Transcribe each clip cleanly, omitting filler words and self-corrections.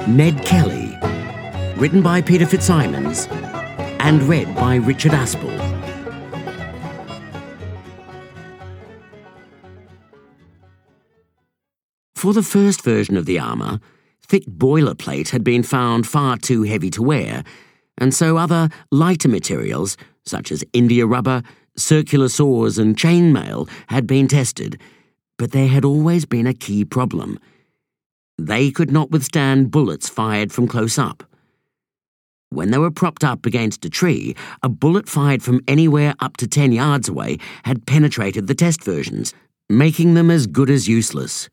Ned Kelly, written by Peter Fitzsimons and read by Richard Aspel. For the first version of the armour, thick boilerplate had been found far too heavy to wear, and so other lighter materials, such as India rubber, circular saws and chainmail, had been tested, but there had always been a key problem. They could not withstand bullets fired from close up. When they were propped up against a tree, a bullet fired from anywhere up to 10 yards away had penetrated the test versions, making them as good as useless.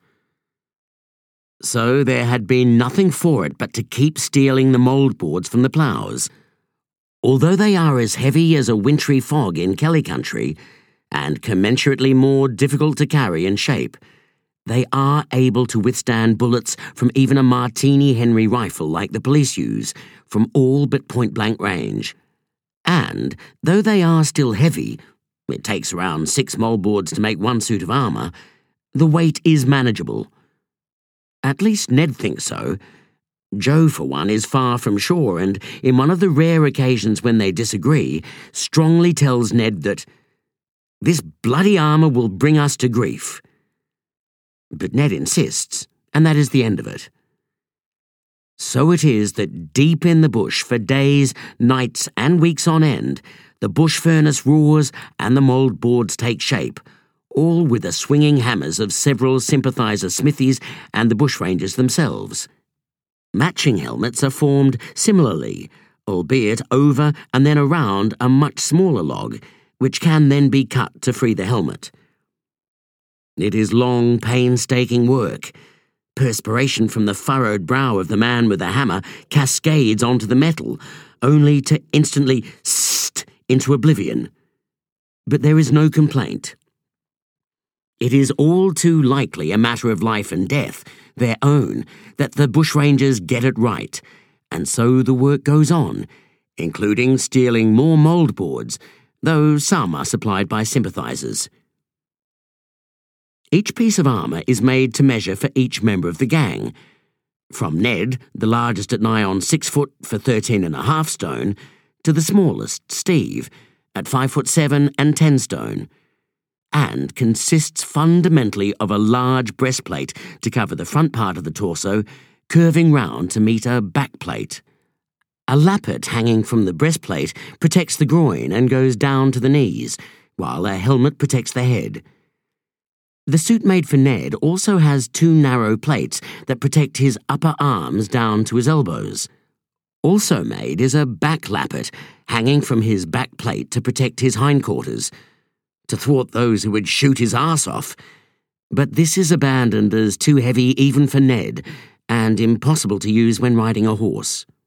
So there had been nothing for it but to keep stealing the mouldboards from the ploughs. Although they are as heavy as a wintry fog in Kelly country, and commensurately more difficult to carry and shape, they are able to withstand bullets from even a Martini Henry rifle like the police use, from all but point-blank range. And, though they are still heavy, it takes around 6 mouldboards to make one suit of armour, the weight is manageable. At least Ned thinks so. Joe, for one, is far from sure, and in one of the rare occasions when they disagree, strongly tells Ned that this bloody armour will bring us to grief. But Ned insists, and that is the end of it. So it is that deep in the bush for days, nights and weeks on end, the bush furnace roars and the mouldboards take shape, all with the swinging hammers of several sympathiser smithies and the bushrangers themselves. Matching helmets are formed similarly, albeit over and then around a much smaller log, which can then be cut to free the helmet. It is long, painstaking work. Perspiration from the furrowed brow of the man with the hammer cascades onto the metal, only to instantly into oblivion. But there is no complaint. It is all too likely a matter of life and death, their own, that the bushrangers get it right, and so the work goes on, including stealing more mouldboards, though some are supplied by sympathisers. Each piece of armour is made to measure for each member of the gang, from Ned, the largest at nigh on 6 foot for 13.5 stone, to the smallest, Steve, at 5'7" and 10 stone, and consists fundamentally of a large breastplate to cover the front part of the torso, curving round to meet a backplate. A lappet hanging from the breastplate protects the groin and goes down to the knees, while a helmet protects the head. The suit made for Ned also has 2 narrow plates that protect his upper arms down to his elbows. Also made is a back lappet hanging from his back plate to protect his hindquarters, to thwart those who would shoot his arse off. But this is abandoned as too heavy even for Ned, and impossible to use when riding a horse.